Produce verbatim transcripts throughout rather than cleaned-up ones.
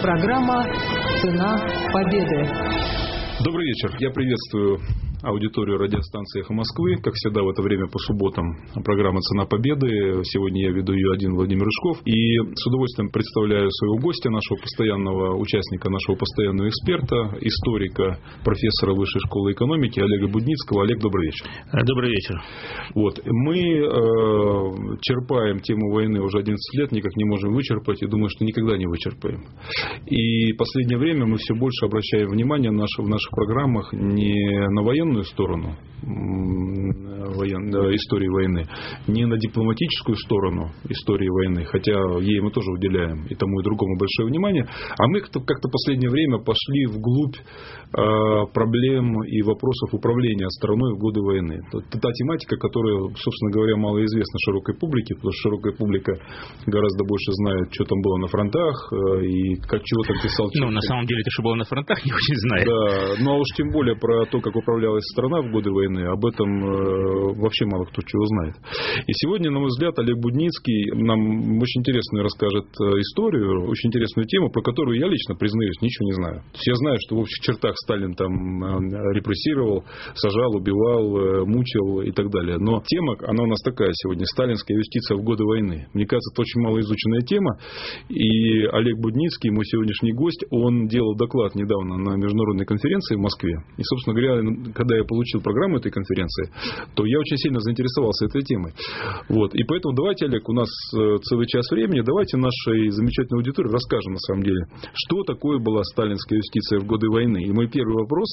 Программа «Цена победы». Добрый вечер. Я приветствую аудиторию радиостанции «Эхо Москвы». Как всегда в это время по субботам программа «Цена победы». Сегодня я веду ее один, Владимир Рыжков. И с удовольствием представляю своего гостя, нашего постоянного участника, нашего постоянного эксперта, историка, профессора Высшей школы экономики Олега Будницкого. Олег, добрый вечер. Добрый вечер. Вот. Мы э, черпаем тему войны уже одиннадцать лет, никак не можем вычерпать, и думаю, что никогда не вычерпаем. И в последнее время мы все больше обращаем внимание в наших, в наших программах не на военную сторону воен... истории войны, не на дипломатическую сторону истории войны, хотя ей мы тоже уделяем и тому и другому большое внимание, а мы как-то в последнее время пошли вглубь проблем и вопросов управления страной в годы войны. Это та тематика, которая, собственно говоря, мало известна широкой публике, потому что широкая публика гораздо больше знает, что там было на фронтах и как чего там писал. Ну, на самом деле, это что было на фронтах, не очень знает. Да, ну а уж тем более про то, как управлялась страна в годы войны, об этом э, вообще мало кто чего знает. И сегодня, на мой взгляд, Олег Будницкий нам очень интересную расскажет историю, очень интересную тему, про которую я лично, признаюсь, ничего не знаю. То есть я знаю, что в общих чертах Сталин там репрессировал, сажал, убивал, мучил и так далее. Но тема, она у нас такая сегодня: сталинская юстиция в годы войны. Мне кажется, это очень малоизученная тема. И Олег Будницкий, мой сегодняшний гость, он делал доклад недавно на международной конференции в Москве. И, собственно говоря, когда я получил программу этой конференции, то я очень сильно заинтересовался этой темой. Вот. И поэтому давайте, Олег, у нас целый час времени, давайте нашей замечательной аудитории расскажем, на самом деле, что такое была сталинская юстиция в годы войны. И мой первый вопрос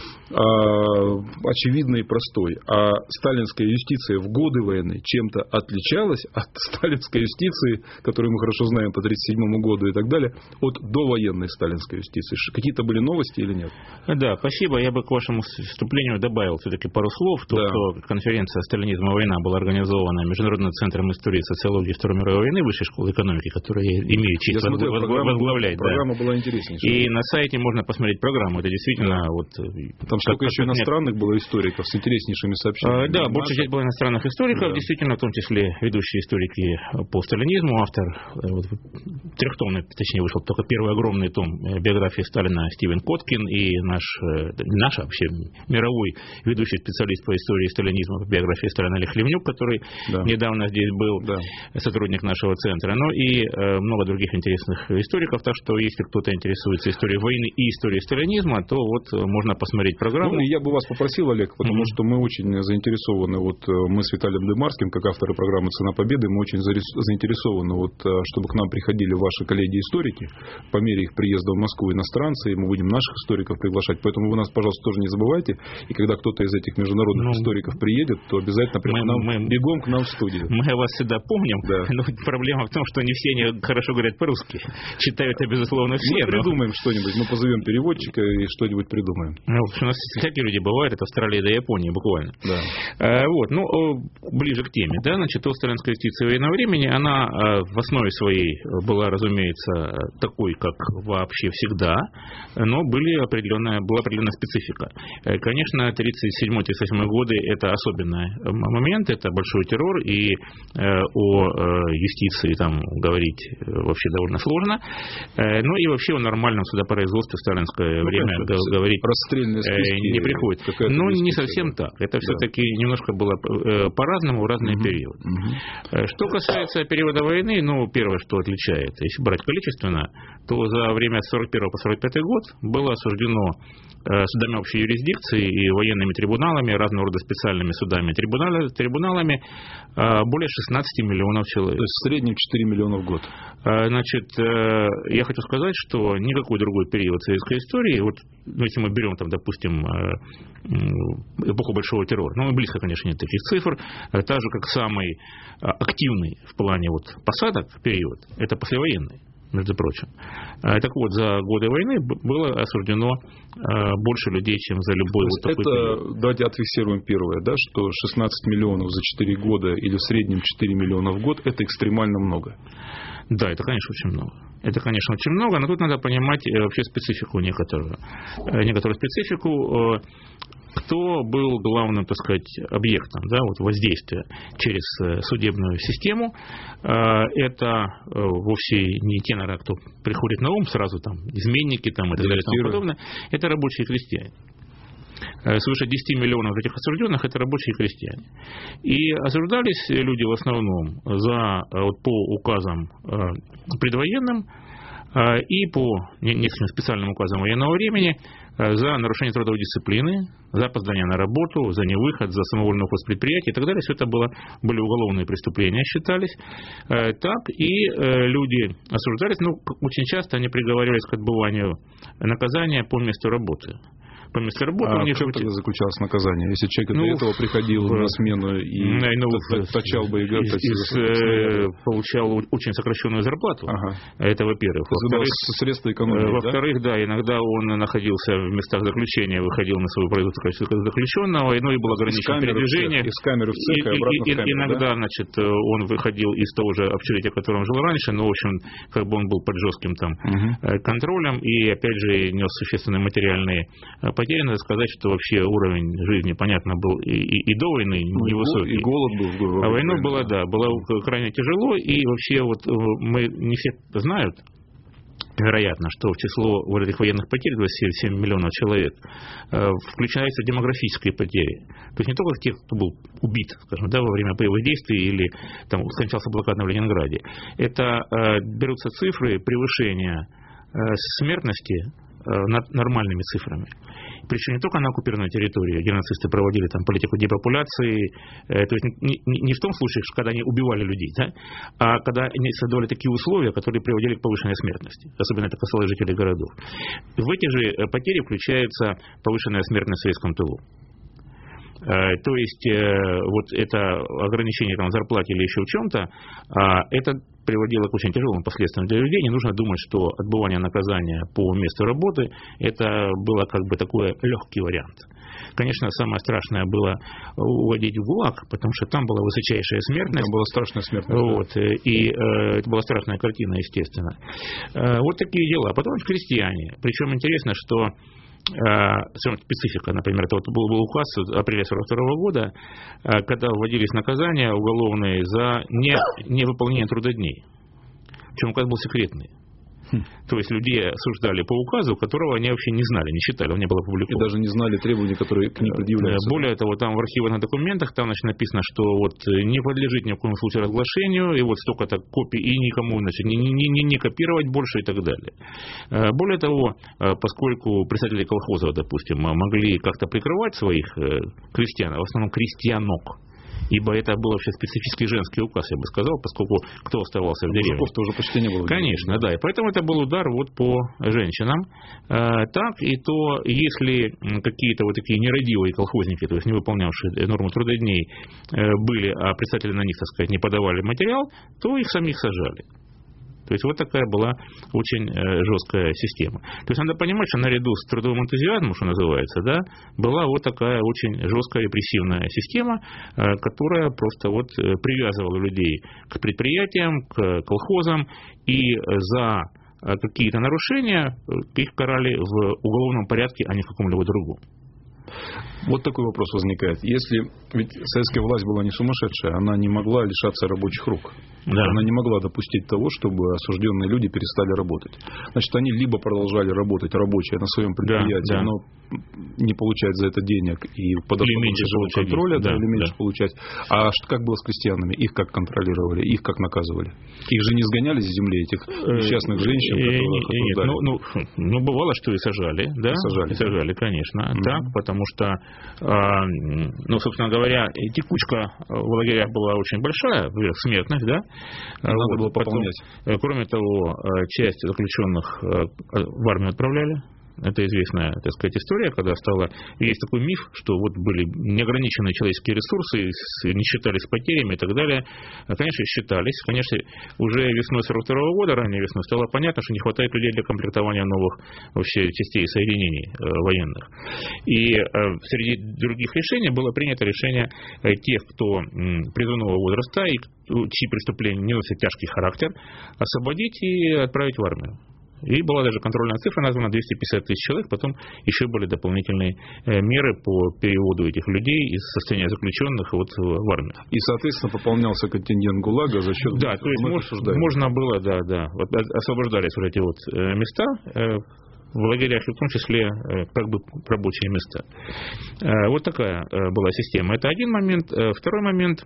а, очевидный и простой. А сталинская юстиция в годы войны чем-то отличалась от сталинской юстиции, которую мы хорошо знаем по тридцать седьмому году и так далее, от довоенной сталинской юстиции? Какие-то были новости или нет? Да, спасибо. Я бы к вашему вступлению добавил все-таки пару слов. То, да. что конференция «Сталинизм и война» была организована Международным центром истории и социологии Второй мировой войны Высшей школы экономики, которую я имею честь я смотрел, возглавлять. Программа да. была интереснейшая. И на сайте можно посмотреть программу. Это действительно... Да. Вот, там столько еще иностранных нет. было историков с интереснейшими сообщениями. А, да, большая часть была иностранных историков, да. действительно, в том числе ведущие историки по сталинизму, автор вот, трехтомный, точнее, вышел только первый огромный том биографии Сталина Стивен Коткин и наш, наш вообще мировой ведущий специалист по истории сталинизма, по биографии Сталина Олег Хлевнюк, который да. недавно здесь был, да. сотрудник нашего центра, ну и э, много других интересных историков, так что если кто-то интересуется историей войны и историей сталинизма, то вот можно посмотреть программу. Ну, я бы вас попросил, Олег, потому mm-hmm. что мы очень заинтересованы, вот мы с Виталием Дымарским, как авторы программы «Цена победы», мы очень заинтересованы, вот, чтобы к нам приходили ваши коллеги-историки, по мере их приезда в Москву иностранцы, и мы будем наших историков приглашать, поэтому вы нас, пожалуйста, тоже не забывайте, и когда кто-то из этих международных ну, историков приедет, то обязательно прямо мы, нам, мы, бегом к нам в студию. Мы вас всегда помним, да. но проблема в том, что не все они хорошо говорят по-русски. Читают это, безусловно, все. Мы придумаем но... что-нибудь, мы позовем переводчика и что-нибудь придумаем. Ну, у нас всякие люди бывают, от Австралии до Японии буквально. Да. А, вот, ну, ближе к теме, да, значит, сталинская юстиция военного времени, она в основе своей была, разумеется, такой, как вообще всегда, но были определенная, была определенная специфика. Конечно, тридцать седьмой тридцать восьмой годы – это особенный момент, это большой террор, и о юстиции там говорить вообще довольно сложно. Ну и вообще о нормальном судопроизводстве в сталинское ну, время конечно, говорить не приходится. Но не совсем так. Это да. все-таки немножко было по-разному в разные угу. периоды. Угу. Что касается периода войны, ну, первое, что отличает, если брать количественно, то за время с сорок первого по сорок пятый год было осуждено судами общей юрисдикции и военными трибуналами, разного рода специальными судами, трибуналами, трибуналами более шестнадцати миллионов человек. То есть в среднем четыре миллиона в год. Значит, я хочу сказать, что никакой другой период советской истории, вот, ну, если мы берем, там, допустим, эпоху большого террора, ну, близко, конечно, нет таких цифр, так же, как самый активный в плане вот посадок период, это послевоенный. Между прочим. Так вот, за годы войны было осуждено больше людей, чем за любой вот такой это, период. Давайте отфиксируем первое, да, что шестнадцать миллионов за четыре года или в среднем четыре миллиона в год – это экстремально много. Да, это, конечно, очень много. Это, конечно, очень много, но тут надо понимать вообще специфику некоторую. Некоторую специфику, кто был главным, так сказать, объектом, да, вот воздействия через судебную систему. Это вовсе не те, наверное, кто приходит на ум сразу, там, изменники там, и так далее и тому подобное. Это рабочие крестьяне. Свыше десяти миллионов этих осужденных – это рабочие крестьяне. И осуждались люди в основном за, вот, по указам предвоенным и по нескольким специальным указам военного времени за нарушение трудовой дисциплины, за опоздание на работу, за невыход, за самовольный уход с предприятия и так далее. Все это было, были уголовные преступления, считались. Так и люди осуждались, ну, очень часто они приговаривались к отбыванию наказания по месту работы. По месту работы а у них в чем тогда заключалось наказание? Если человек ну, до этого приходил в, на смену и ну, точал бы и э, получал очень сокращенную зарплату, ага. Это во-первых. Во-вторых, средства экономии, во-вторых да? да, иногда он находился в местах заключения, выходил на свою производство в качестве заключенного, ну и было ограничено передвижение. Из камеры в цех и, и обратно и, в камеру, иногда, да? значит, он выходил из того же общежития, в котором он жил раньше, но, в общем, как бы он был под жестким там угу. контролем и, опять же, нес существенные материальные потери. Надо сказать, что вообще уровень жизни, понятно, был и, и, и до войны ну, невысокий. И голод был. А война была, да, было крайне тяжело. И вообще вот мы не все знают, вероятно, что в число вот этих военных потерь, двадцать семь миллионов человек, включаются демографические потери. То есть не только тех, кто был убит, скажем, да, во время боевых действий или там скончался блокадно в Ленинграде. Это э, берутся цифры превышения э, смертности над нормальными цифрами. Причем не только на оккупированной территории, где нацисты проводили там политику депопуляции, э, то есть не, не, не в том случае, когда они убивали людей, да, а когда они создавали такие условия, которые приводили к повышенной смертности. Особенно это касалось жителей городов. В эти же потери включается повышенная смертность в советском тылу. То есть вот это ограничение там, в зарплате или еще в чем-то, это приводило к очень тяжелым последствиям для людей. Не нужно думать, что отбывание наказания по месту работы это было как бы такой легкий вариант. Конечно, самое страшное было уводить в ГУЛАГ, потому что там была высочайшая смертность. Там была страшная смертность. Вот, и э, это была страшная картина, естественно. Э, вот такие дела. Потом крестьяне. Причем интересно, что специфика, например, это вот был, был указ апреля сорок второго года, когда вводились наказания уголовные за не, невыполнение трудодней. Причем указ был секретный. Хм. То есть людей осуждали по указу, которого они вообще не знали, не считали, он не был опубликован. И даже не знали требований, которые к ним предъявляются. Более того, там в архивных документах там, значит, написано, что вот не подлежит ни в коем случае разглашению, и вот столько-то копий, и никому, значит, не, не, не, не копировать больше и так далее. Более того, поскольку представители колхозов, допустим, могли как-то прикрывать своих крестьян, в основном крестьянок, ибо это был вообще специфический женский указ, я бы сказал, поскольку кто оставался в деревне. Мужиков-то уже почти не было. Конечно, да. И поэтому это был удар вот по женщинам. Так и то, если какие-то вот такие нерадивые колхозники, то есть не выполнявшие норму трудодней, были, а представители на них, так сказать, не подавали материал, то их самих сажали. То есть вот такая была очень жесткая система. То есть надо понимать, что наряду с трудовым энтузиазмом, что называется, да, была вот такая очень жесткая репрессивная система, которая просто вот привязывала людей к предприятиям, к колхозам, и за какие-то нарушения их карали в уголовном порядке, а не в каком-либо другом. Вот такой вопрос возникает. Если ведь советская власть была не сумасшедшая, она не могла лишаться рабочих рук. Да. Она не могла допустить того, чтобы осужденные люди перестали работать. Значит, они либо продолжали работать рабочие на своем предприятии, да, да. но не получать за это денег и под особым контроля, да, да, или меньше да. получать. А что, как было с крестьянами? Их как контролировали? Их как наказывали? Их же не сгоняли с земли, этих несчастных женщин, которых осуждали? Нет, ну, ну, ну, бывало, что и сажали. Да? Сажали, и сажали, конечно. Mm-hmm. Так, потому что, ну, собственно говоря, текучка в лагерях была очень большая, смертность, да? Надо вот, было пополнять. Потом, кроме того, часть заключенных в армию отправляли. Это известная, так сказать, история, когда стало... Есть такой миф, что вот были неограниченные человеческие ресурсы, не считались потерями и так далее. Конечно, считались. Конечно, уже весной сорок второго года, ранней весной, стало понятно, что не хватает людей для комплектования новых вообще частей и соединений э, военных. И э, среди других решений было принято решение э, тех, кто э, призывного возраста и чьи преступления не носят тяжкий характер, освободить и отправить в армию. И была даже контрольная цифра названа двести пятьдесят тысяч человек, потом еще были дополнительные меры по переводу этих людей из состояния заключенных вот в армию. И, соответственно, пополнялся контингент ГУЛАГа за счет... Да, то есть мож, можно было, да, да, вот освобождались вот эти вот места в лагерях, в том числе как бы рабочие места. Вот такая была система. Это один момент. Второй момент...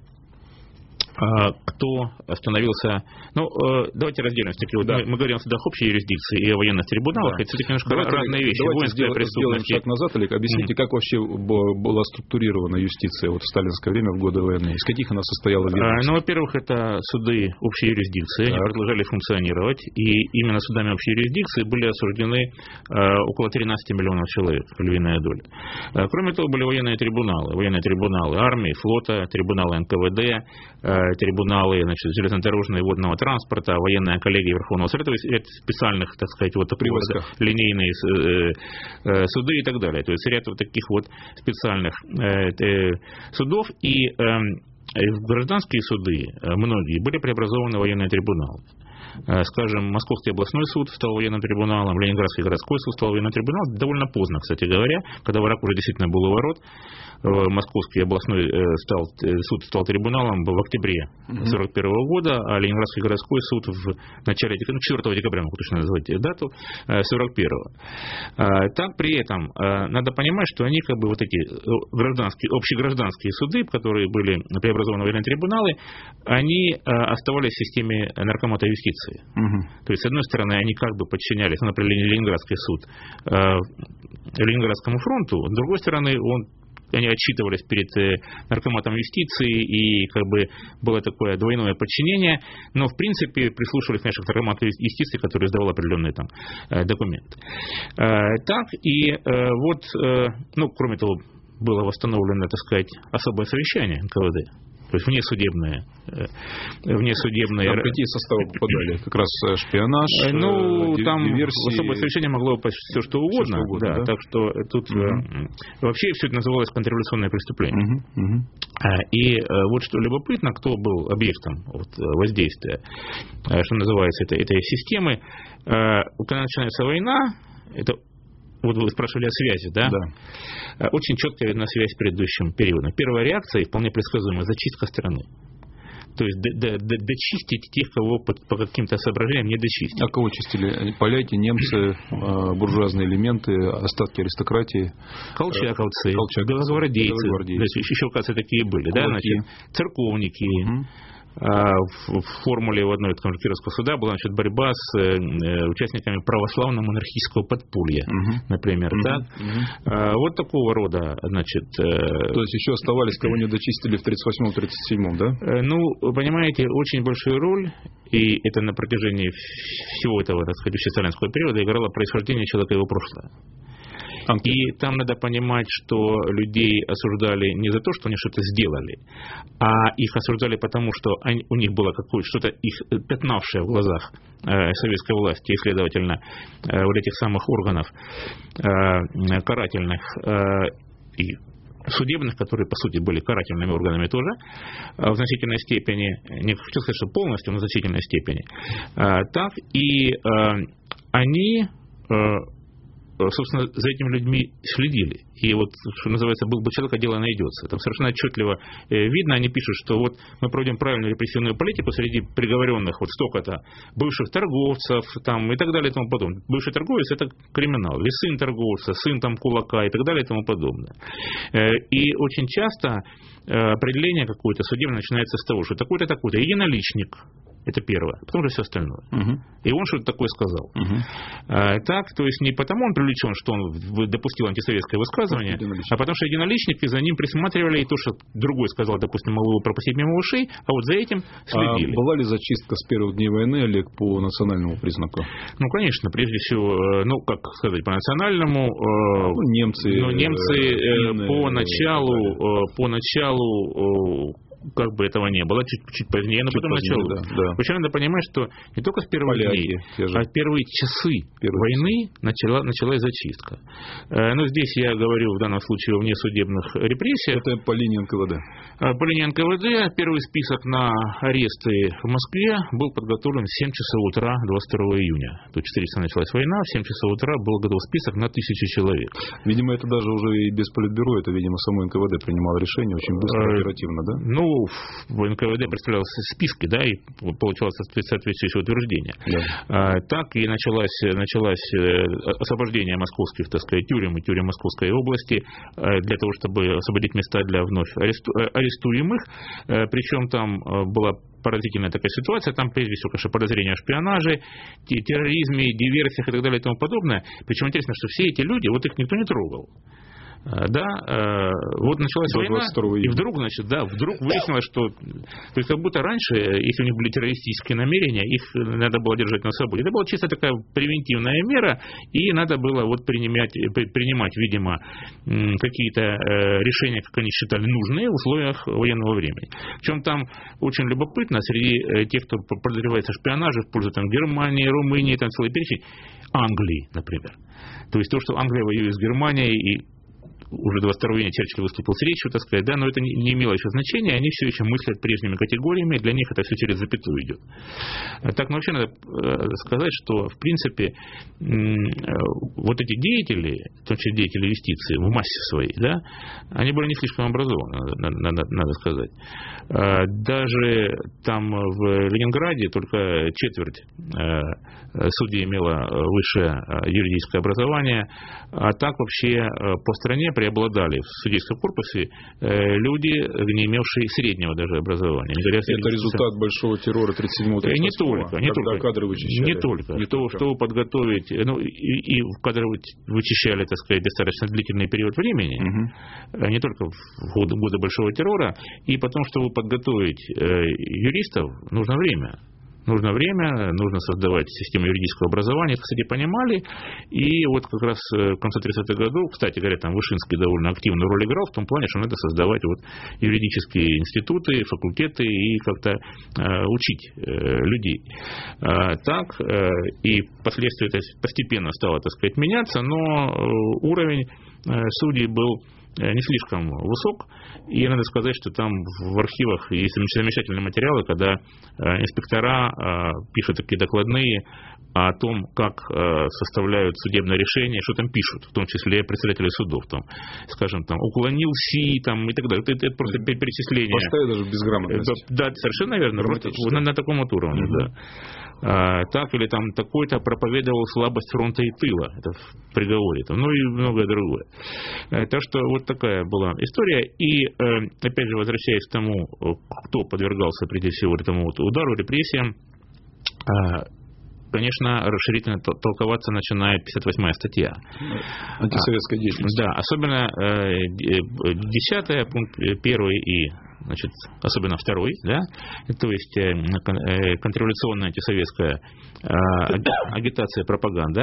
кто становился... Ну, давайте разделим. Да. Мы, мы говорим всегда об общей юрисдикции и о военных трибуналах. Да. Это все-таки немножко давайте, разные вещи. Давайте сделаем, сделаем шаг назад, Олег. Объясните, mm-hmm. как вообще была структурирована юстиция вот в сталинское время, в годы войны? Из каких она состояла? А, ну, во-первых, это суды общей юрисдикции. Они продолжали функционировать. И именно судами общей юрисдикции были осуждены а, около тринадцати миллионов человек, львиная доля. А, кроме того, были военные трибуналы. Военные трибуналы армии, флота, трибуналы эн ка вэ дэ, трибуналы, значит, железнодорожного и водного транспорта, военная коллегия Верховного Совета, ряд специальных, так сказать, вот такого линейные э, э, суды и так далее. То есть ряд вот таких вот специальных э, э, судов. И э, в гражданские суды многие были преобразованы в военные трибуналы. Скажем, Московский областной суд стал военным трибуналом, Ленинградский городской суд стал военным трибуналом. Довольно поздно, кстати говоря, когда враг уже действительно был у ворот. Московский областной стал, суд стал трибуналом в октябре сорок первого года, а Ленинградский городской суд в начале ну, четвёртого декабря, могу точно назвать дату, сорок первого. Так, при этом надо понимать, что они, как бы, вот эти гражданские, общегражданские суды, которые были преобразованы в военные трибуналы, они оставались в системе наркомата юстиции. Угу. То есть, с одной стороны, они как бы подчинялись, ну, например, Ленинградский суд Ленинградскому фронту, с другой стороны, он они отчитывались перед наркоматом юстиции, и как бы было такое двойное подчинение, но в принципе прислушивались, конечно, к наркомату юстиции, который издавал определенный там документ. Так, и вот, ну, кроме того, было восстановлено, так сказать, особое совещание эн ка вэ дэ. То есть внесудебные, внесудебные... Там какие составы попадали? Как раз шпионаж, ну, диверсии... там в особое совещание могло попасть все, что угодно. Все, что угодно, да, да? Так что тут угу. вообще все это называлось контрреволюционное преступление. Угу, угу. И вот что любопытно, кто был объектом вот, воздействия, что называется, этой, этой системы. Когда начинается война, это... Вот вы спрашивали о связи, да? Да. Очень четкая видна связь с предыдущим периодом. Первая реакция, вполне предсказуемая, зачистка страны. То есть д- д- д- дочистить тех, кого по, по каким-то соображениям не дочистить. А кого чистили? Поляки, немцы, буржуазные элементы, остатки аристократии? Колчаковцы, Колчак, белогвардейцы. белогвардейцы. То есть еще, оказывается, такие были. Да? Значит, церковники. Угу. В формуле в одной из Кировского суда была, значит, борьба с э, участниками православно-монархического подполья, угу. например. Угу. Так? Угу. Вот такого рода, значит... Э, То есть еще оставались, кого не дочистили в тридцать восьмом — тридцать седьмом, да? Э, ну, понимаете, очень большую роль, и это на протяжении всего этого, так сказать, сталинского периода играло происхождение человека и его прошлое. И там надо понимать, что людей осуждали не за то, что они что-то сделали, а их осуждали потому, что они, у них было какое-то что-то их пятнавшее в глазах э, советской власти, и, следовательно, э, вот этих самых органов э, карательных э, и судебных, которые, по сути, были карательными органами тоже, в значительной степени, не хочу сказать, что полностью, но в значительной степени. Э, так, и э, они... Э, собственно, за этими людьми следили. И вот, что называется, был бы человек, а дело найдется. Там совершенно отчетливо видно, они пишут, что вот мы проводим правильную репрессивную политику среди приговоренных вот столько-то бывших торговцев там, и так далее и тому подобное. Бывший торговец — это криминал. Или сын торговца, сын там кулака и так далее и тому подобное. И очень часто определение какое-то судебное начинается с того, что такой-то, такой-то единоличник, это первое, потом уже все остальное. Угу. И он что-то такое сказал. Угу. А, так, то есть не потому он привлечен, что он допустил антисоветское высказывание, а потому что единоличники за ним присматривали, и то, что другой сказал, допустим, могло пропустить мимо ушей, а вот за этим следили. А была ли зачистка с первых дней войны, Олег, по национальному признаку? Ну, конечно, прежде всего, ну, как сказать, по национальному, ну, немцы, ну, немцы финны, по началу, по началу как бы этого не было, чуть, чуть позднее, но чуть потом позднее, начало. Да, да. Причем надо понимать, что не только с первых Поляки, дней, а в первые часы первые войны часы. Начала, началась зачистка. Но здесь я говорю в данном случае о внесудебных репрессиях. Это по линии эн ка вэ дэ. По линии эн ка вэ дэ первый список на аресты в Москве был подготовлен в семь часов утра двадцать второго июня. То есть четыре часа началась война, в семь часов утра был готов список на тысячу человек. Видимо, это даже уже и без политбюро, это, видимо, само эн ка вэ дэ принимало решение очень быстро, а, оперативно, да? Ну, в эн ка вэ дэ представлялось списки, да, и получалось соответствующее утверждение. Да. А, так и началось, началось освобождение московских, так сказать, тюрем и тюрем Московской области для того, чтобы освободить места для вновь аресту, арестуемых. Причем там была поразительная такая ситуация, там прежде всего, конечно, подозрения в шпионаже, терроризме, диверсиях и так далее и тому подобное. Причем интересно, что все эти люди, вот их никто не трогал. Да, вот началась война, и вдруг, значит, да, вдруг выяснилось, что, то есть как будто раньше, если у них были террористические намерения, их надо было держать на свободе. Это была чисто такая превентивная мера, и надо было вот принимать, принимать, видимо, какие-то решения, как они считали, нужные в условиях военного времени. Причем там очень любопытно, среди тех, кто подозревается в шпионаже в пользу там, Германии, Румынии, там целый перечень, Англии, например. То есть то, что Англия воюет с Германией, и уже двадцать второго июня Черчилль выступил с речью, так сказать, да, но это не, не имело еще значения, они все еще мыслят прежними категориями, для них это все через запятую идет. Так, но вообще надо сказать, что, в принципе, вот эти деятели, в том числе деятели юстиции, в массе своей, да, они были не слишком образованы, надо, надо сказать. Даже там в Ленинграде только четверть судей имела высшее юридическое образование, а так вообще по стране преобладали в судейском корпусе люди, не имевшие среднего даже образования. Это среднего, результат что... большого террора тридцать седьмого тридцать восьмого, не только, не только, кадры вычищали. Не только. Не что, только. Чтобы подготовить, ну, и, и кадры вычищали, так сказать, достаточно длительный период времени, угу. не только в годы, годы большого террора, и потом, чтобы подготовить э, юристов, нужно время. Нужно время, нужно создавать систему юридического образования. Это, кстати, понимали. И вот как раз в конце тридцатых годов, кстати говоря, там Вышинский довольно активную роль играл в том плане, что надо создавать вот юридические институты, факультеты и как-то э, учить э, людей. Э, так, э, и впоследствии это постепенно стало, так сказать, меняться, но э, уровень э, судей был не слишком высок, и надо сказать, что там в архивах есть замечательные материалы, когда инспектора пишут такие докладные о том, как составляют судебное решение, что там пишут, в том числе председатели судов, там, скажем, там, уклонил Си, там, и так далее. Это, это просто перечисление. Поставить даже безграмотность. Да, совершенно верно, просто на, на таком вот уровне, mm-hmm. да. А, так, или там такой-то проповедовал слабость фронта и тыла, это в приговоре, там, ну и многое другое. А, так что вот такая была история. И, э, опять же, возвращаясь к тому, кто подвергался, прежде всего, этому вот удару, репрессиям, э, конечно, расширительно толковаться начинает пятьдесят восьмая статья. Антисоветская деятельность. Да, особенно э, десятая, пункт первый и, значит, особенно второй, да, то есть э, контрреволюционная антисоветская э, агитация, пропаганда.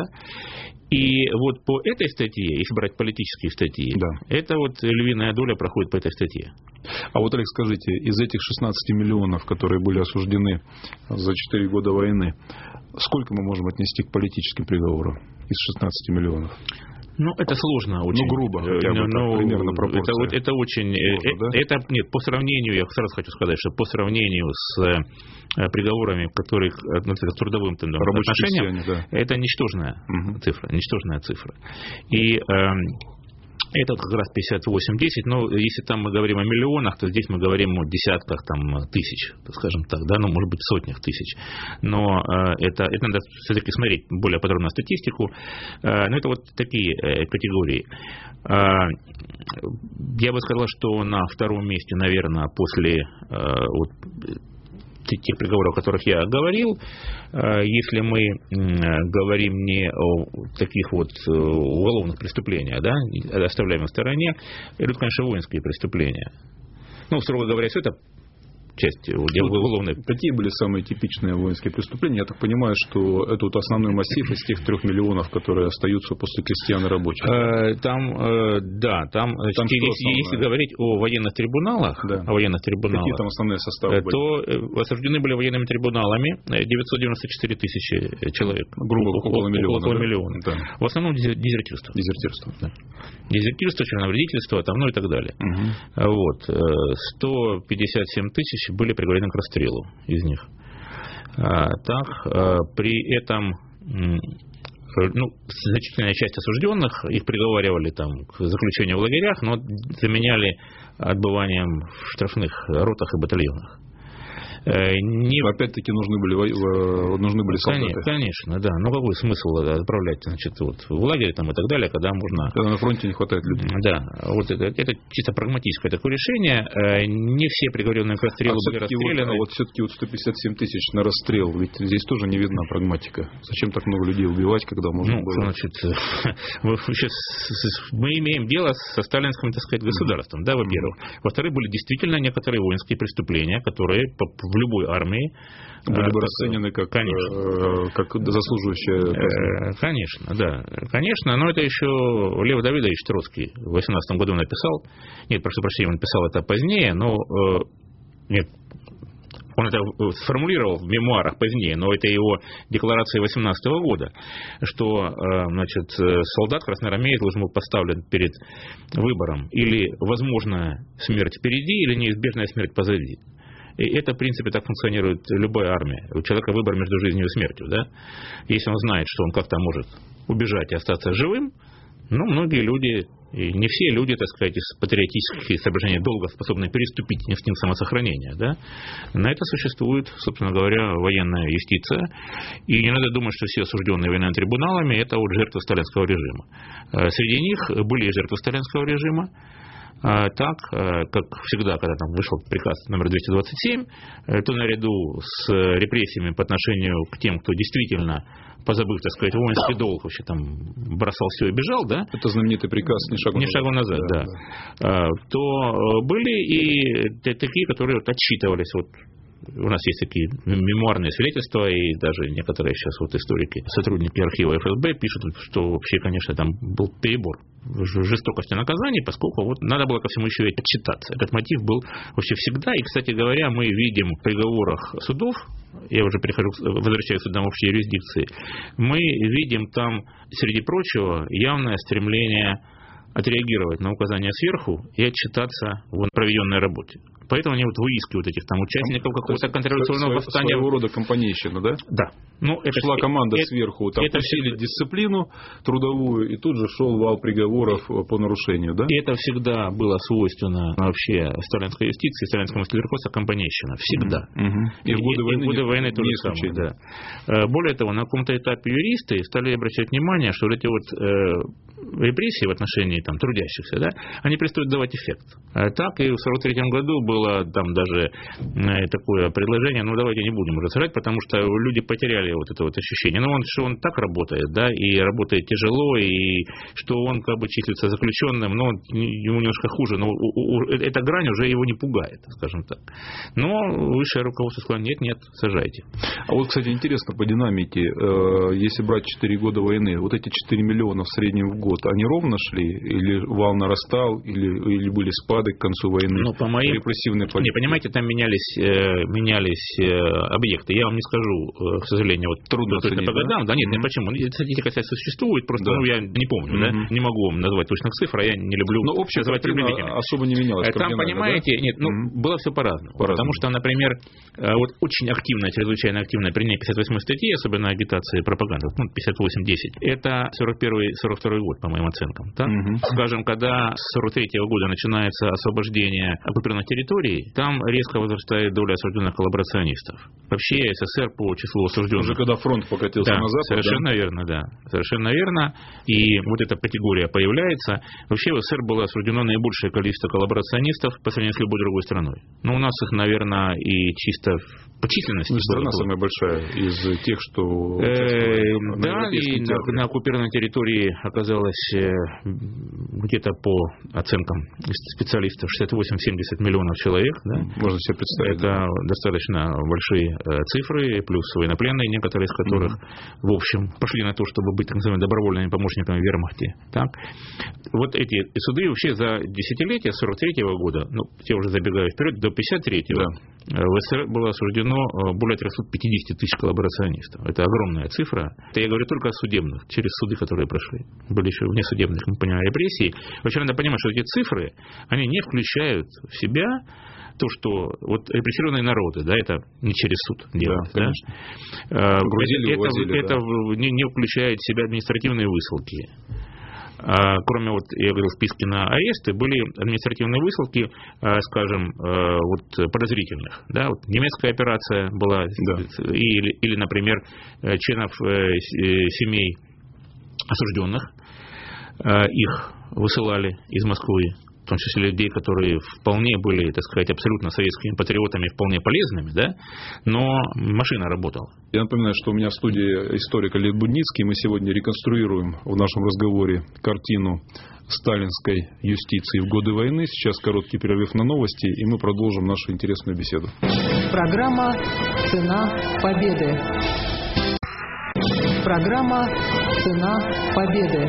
И вот по этой статье, если брать политические статьи, да. это вот львиная доля проходит по этой статье. А вот, Олег, скажите, из этих шестнадцати миллионов, которые были осуждены за четыре года войны, сколько мы можем отнести к политическим приговорам из шестнадцати миллионов? Ну, это сложно очень. Ну, грубо, хотя бы, ну, так, примерно пропорция. Это, это очень... Сложно, да? это, нет, по сравнению, я сразу хочу сказать, что по сравнению с приговорами, которые ну, к трудовым там, отношениям, да. это ничтожная угу. цифра, ничтожная цифра. И... Э, это как раз пятьдесят восемь десять, но если там мы говорим о миллионах, то здесь мы говорим о десятках там, тысяч, скажем так, да, ну, может быть, сотнях тысяч. Но э, это, это надо все-таки смотреть более подробно статистику. Э, но это вот такие э, категории. Э, я бы сказал, что на втором месте, наверное, после... Э, вот, тех приговоров, о которых я говорил, если мы говорим не о таких вот уголовных преступлениях, да, оставляем в стороне, идут, конечно, воинские преступления. Ну, строго говоря, все это часть уголовной. Какие были самые типичные воинские преступления? Я так понимаю, что это вот основной массив из тех трех миллионов, которые остаются после крестьян и рабочих. Там, да, там, там если, если говорить о военных трибуналах, да. о военных трибуналах, какие там основные составы были? То осуждены были военными трибуналами девятьсот девяносто четыре тысячи человек. Грубо около, около миллиона. Около да? миллиона. Да. В основном дезертирство. Дезертирство. Да. Дезертирство, членовредительство, там, ну и так далее. Угу. Вот. сто пятьдесят семь тысяч были приговорены к расстрелу из них. А, так, а, при этом ну, значительная часть осужденных, их приговаривали там, к заключению в лагерях, но заменяли отбыванием в штрафных ротах и батальонах. Не... Опять-таки нужны были, нужны были солдаты. Конечно, да. Ну какой смысл отправлять, значит, вот, в лагерь там, и так далее, когда можно... Когда на фронте не хватает людей. Да, вот это, это чисто прагматическое такое решение. Не все приговоренные к расстрелу а были расстреляны. Вот, а вот все-таки вот сто пятьдесят семь тысяч на расстрел, ведь здесь тоже не видна прагматика. Зачем так много людей убивать, когда можно ну, было... Значит, сейчас мы имеем дело со сталинским, так сказать, государством, да, во-первых. Во-вторых, были действительно некоторые воинские преступления, которые в любой армии были бы расценены как, конечно. как заслуживающие. Конечно, да. Конечно, но это еще Лев Давидович Троцкий в восемнадцатом году написал. Нет, прошу прощения, он написал это позднее, но нет, он это сформулировал в мемуарах позднее, но это его декларация восемнадцатого года, что, значит, солдат красноармеец должен был поставлен перед выбором или возможная смерть впереди, или неизбежная смерть позади. И это, в принципе, так функционирует любая армия. У человека выбор между жизнью и смертью. Да? Если он знает, что он как-то может убежать и остаться живым, ну, многие люди, и не все люди, так сказать, из патриотических соображений долго способны переступить инстинкт самосохранения. Да? На это существует, собственно говоря, военная юстиция. И не надо думать, что все осужденные военными трибуналами – это вот жертвы сталинского режима. Среди них были жертвы сталинского режима. Так, как всегда, когда там вышел приказ номер двести двадцать семь, то наряду с репрессиями по отношению к тем, кто действительно, позабыв, так сказать, воинский долг, вообще там бросал все и бежал, да? Это знаменитый приказ «Ни шагу, Ни шагу назад», да, да. да. То были и такие, которые вот отчитывались вот. У нас есть такие мемуарные свидетельства, и даже некоторые сейчас вот историки, сотрудники архива эф эс бэ пишут, что вообще, конечно, там был перебор жестокости наказаний, поскольку вот надо было ко всему еще и отчитаться. Этот мотив был вообще всегда, и, кстати говоря, мы видим в приговорах судов, я уже перехожу, возвращаюсь к судам общей юрисдикции, мы видим там, среди прочего, явное стремление отреагировать на указания сверху и отчитаться в проведенной работе. Поэтому они вот выискивают этих там участников какого-то контрреволюционного восстания. Своего рода компанейщина, да? Да. Ну, это шла команда это, сверху, там это усилить всегда... дисциплину трудовую, и тут же шел вал приговоров по нарушению, да? И это всегда было свойственно вообще сталинской юстиции, сталинскому стилю руководства, компанейщина. Всегда. Угу. И, и в годы войны, и в годы войны то же самое. Да. Более того, на каком-то этапе юристы стали обращать внимание, что вот эти вот э, репрессии в отношении там, трудящихся, да, они перестают давать эффект. Так и в сорок третьем году было там даже такое предложение, ну давайте не будем уже сажать, потому что люди потеряли вот это вот ощущение. Ну он, что он так работает, да, и работает тяжело, и что он как бы числится заключенным, но ему немножко хуже, но эта грань уже его не пугает, скажем так. Но высшее руководство сказало, нет, нет, сажайте. А вот, кстати, интересно по динамике, если брать четыре года войны, вот эти четыре миллиона в среднем в год, они ровно шли, или вал нарастал, или, или были спады к концу войны? Ну, по моим... Репрессивной политики. Не, понимаете, там менялись, э, менялись э, объекты. Я вам не скажу, э, к сожалению, вот трудно оценить, по годам. Да, да нет, mm-hmm. нет, почему? Статистика, кстати, существует, просто да. ну, я не помню, mm-hmm. да, не могу вам назвать точных цифр, а я не люблю. Но общая называть картина особо не менялась. Там, понимаете, да? нет, ну, mm-hmm. было все по-разному. по-разному. Потому что, например, вот очень активное, чрезвычайно активное принятие пятьдесят восьмой статьи, особенно агитации и пропаганды, ну, пятьдесят восемь десять, это сорок первый сорок второй год, по моим оценкам. Да? Mm-hmm. Скажем, когда с сорок третьего года начинается освобождение оккупированных территорий, территорий, там резко возрастает доля осужденных коллаборационистов. Вообще СССР по числу осужденных... Уже когда фронт покатился да, на запад, совершенно да? верно, да. Совершенно верно. И вот эта категория появляется. Вообще в СССР было осуждено наибольшее количество коллаборационистов по сравнению с любой другой страной. Но у нас их, наверное, и чисто по численности... Ну, страна самая большая из тех, что... Да, и на, на оккупированной территории оказалось где-то по оценкам специалистов шестьдесят восемь - семьдесят миллионов человек. Да? Можно себе представить. Это да. достаточно большие цифры, плюс военнопленные, некоторые из которых, mm-hmm. в общем, пошли на то, чтобы быть так называемыми добровольными помощниками в вермахте. Так? Вот эти суды вообще за десятилетие с сорок третьего года, ну, те уже забегаю вперед, до пятьдесят третьего, да. в СССР было осуждено более трехсот пятидесяти тысяч коллаборационистов. Это огромная цифра. Это я говорю только о судебных, через суды, которые прошли. Были еще внесудебных, мы понимаем, репрессий. Вообще надо понимать, что эти цифры, они не включают в себя то, что вот репрессированные народы, да, это не через суд делают, да, да? Грузили, это, увозили, это да. не, не включает в себя административные высылки. А, кроме, вот, я говорил, списки на аресты, были административные высылки, а, скажем, а, вот, подозрительных. Да? Вот, немецкая операция была, да. или, или, например, членов э, семей осужденных, а, их высылали из Москвы, в том числе людей, которые вполне были, так сказать, абсолютно советскими патриотами, вполне полезными, да, но машина работала. Я напоминаю, что у меня в студии историк Олег Будницкий. Мы сегодня реконструируем в нашем разговоре картину сталинской юстиции в годы войны. Сейчас короткий перерыв на новости, и мы продолжим нашу интересную беседу. Программа «Цена победы». Программа «Цена победы».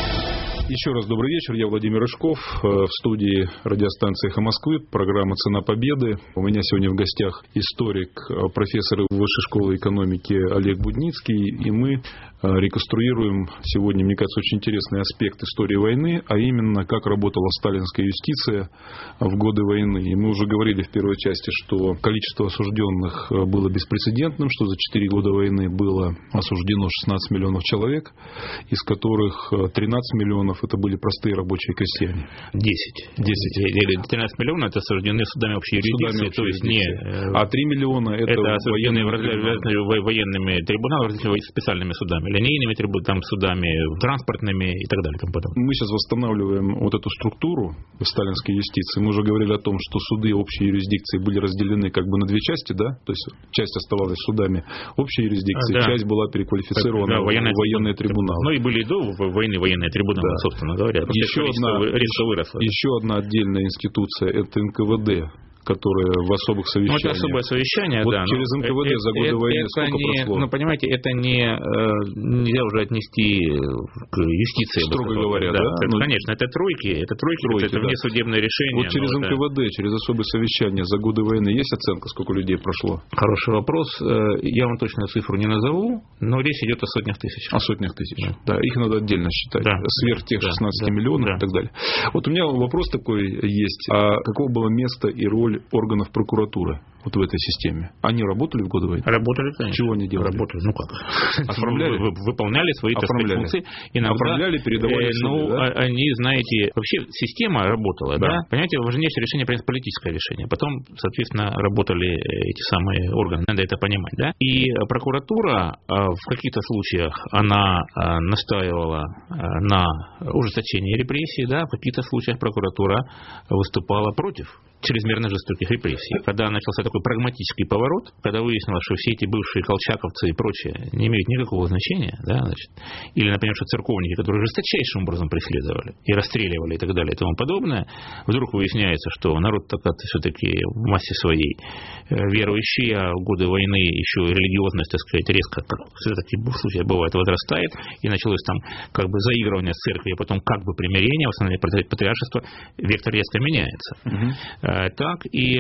Еще раз добрый вечер, я Владимир Рыжков, в студии радиостанции «Эхо Москвы», программа «Цена победы». У меня сегодня в гостях историк, профессор Высшей школы экономики Олег Будницкий, и мы реконструируем сегодня, мне кажется, очень интересный аспект истории войны, а именно, как работала сталинская юстиция в годы войны. И мы уже говорили в первой части, что количество осужденных было беспрецедентным, что за четыре года войны было осуждено шестнадцать миллионов человек, из которых тринадцать миллионов это были простые рабочие крестьяне. десять. десять. Или тринадцать миллионов это осуждены судами общей юрисдикции, то есть не... А три миллиона это, это осуждены военными, военными трибуналами, специальными судами, линейными трибуналами, судами транспортными и так далее. И тому подобное. Мы сейчас восстанавливаем вот эту структуру сталинской юстиции. Мы уже говорили о том, что суды общей юрисдикции были разделены как бы на две части, да? То есть часть оставалась судами общей юрисдикции, а, да. часть была переквалифицирована да, военные, в военные трибуналы. Ну и были и до войны военные трибуналы, да. собственно говоря. Еще одна, резко выросло. Еще одна отдельная институция – это эн ка вэ дэ, которое в особых совещаниях. Ну, это особое совещание, вот да. через эн ка вэ дэ это, за годы это, войны это сколько не, прошло? Ну, понимаете, это не нельзя уже отнести к юстиции. Строго говоря, да? да? да? Это, конечно, это тройки, это тройки, тройки это да. внесудебное решение. Вот через эн ка вэ дэ, это... через особые совещания за годы войны есть оценка, сколько людей прошло? Хороший вопрос. Я вам точную цифру не назову, но речь идет о сотнях тысяч. О сотнях тысяч. Да, да их надо отдельно считать. Да. Сверх тех да. шестнадцати да. миллионов да. и так далее. Вот у меня вопрос такой есть. А какого было место и роль органов прокуратуры вот в этой системе? Они работали в годы войны? Работали, конечно. Чего они делали? Работали, ну как? Оформляли? Выполняли свои Оформляли. функции. Иногда, Оформляли, передавали э, суды, ну, да? они, знаете, вообще система работала, да? да? Понимаете, важнейшее решение, принято политическое решение. Потом, соответственно, работали эти самые органы. Надо это понимать, да? И прокуратура в каких-то случаях, она настаивала на ужесточении репрессий, да? В каких-то случаях прокуратура выступала против чрезмерно жестоких репрессий. Когда начался такой прагматический поворот, когда выяснилось, что все эти бывшие колчаковцы и прочее не имеют никакого значения, да, значит, или, например, что церковники, которые жесточайшим образом преследовали и расстреливали и так далее и тому подобное, вдруг выясняется, что народ так все-таки в массе своей верующий, а в годы войны еще религиозность, так сказать, резко, как в таких случаях бывает, возрастает, и началось там как бы заигрывание с церковью, а потом как бы примирение, восстановление патриаршества, вектор резко меняется. Угу. Так, и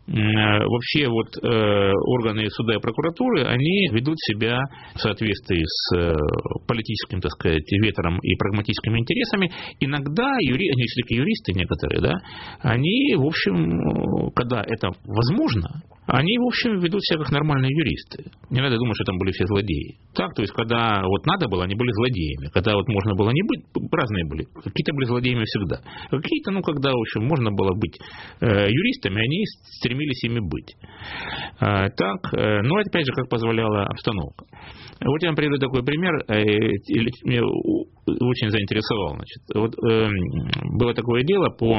вообще вот э, органы суда и прокуратуры, они ведут себя в соответствии с э, политическим, так сказать, ветром и прагматическими интересами. Иногда юри, они все-таки юристы некоторые, да, они, в общем, когда это возможно, Они, в общем, ведут себя как нормальные юристы. Не надо думать, что там были все злодеи. Так, то есть, когда вот надо было, они были злодеями. Когда вот можно было не быть, разные были. Какие-то были злодеями всегда. Какие-то, ну, когда, в общем, можно было быть э, юристами, они стремились ими быть. Э, так, э, но опять же, как позволяла обстановка. Вот я вам приведу такой пример, э, меня очень заинтересовал. Значит. Вот, э, было такое дело по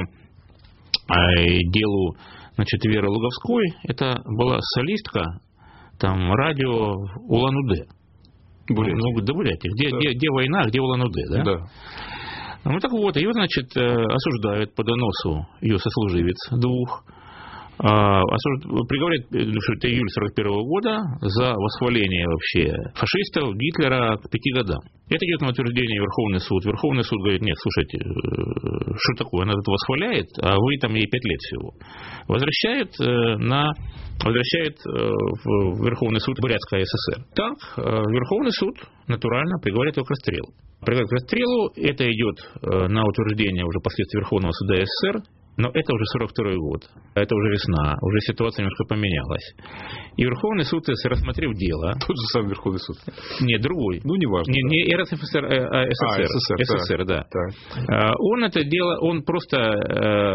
э, делу, значит, Веры Луговской. Это была солистка там радио Улан-Удэ. Ну, да, Бурятия. Где, да. где, где война, где Улан-Удэ, да? Да. Ну так вот, ее, значит, осуждают по доносу ее сослуживец двух. Осуж... Приговорят, что это июль сорок первого года, за восхваление вообще фашистов, Гитлера к пяти годам. Это идет на утверждение Верховный суд. Верховный суд говорит: нет, слушайте, что такое, она тут восхваляет, а вы там ей пять лет всего. Возвращает на возвращает в Верховный суд Бурятской ССР. Так, Верховный суд натурально приговоряет его к расстрелу. Приговор к расстрелу, это идет на утверждение уже последствий Верховного суда СССР. Но это уже сорок второй год, это уже весна, уже ситуация немножко поменялась. И Верховный суд СССР, рассмотрев дело... Тот же самый Верховный суд? Нет, другой. Ну, не важно. Не, не РСФСР, а СССР. А, СССР, СССР, да. да. Он это дело, он просто э,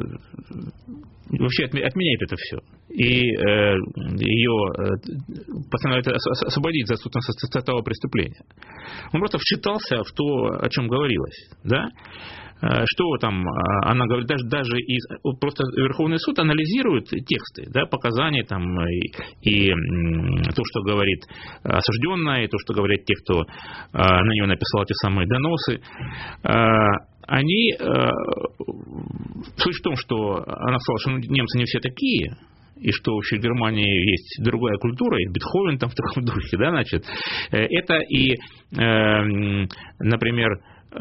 вообще отменяет это все. И э, ее э, постановляет освободить за состава преступления. Он просто вчитался в то, о чем говорилось, да? Что там, она говорит, даже, даже из, просто Верховный суд анализирует тексты, да, показания там, и, и то, что говорит осужденная, и то, что говорят те, кто на нее написал эти самые доносы. Они, суть в том, что она сказала, что немцы не все такие, и что вообще в Германии есть другая культура, и Бетховен там в таком духе, да, значит, это и, например,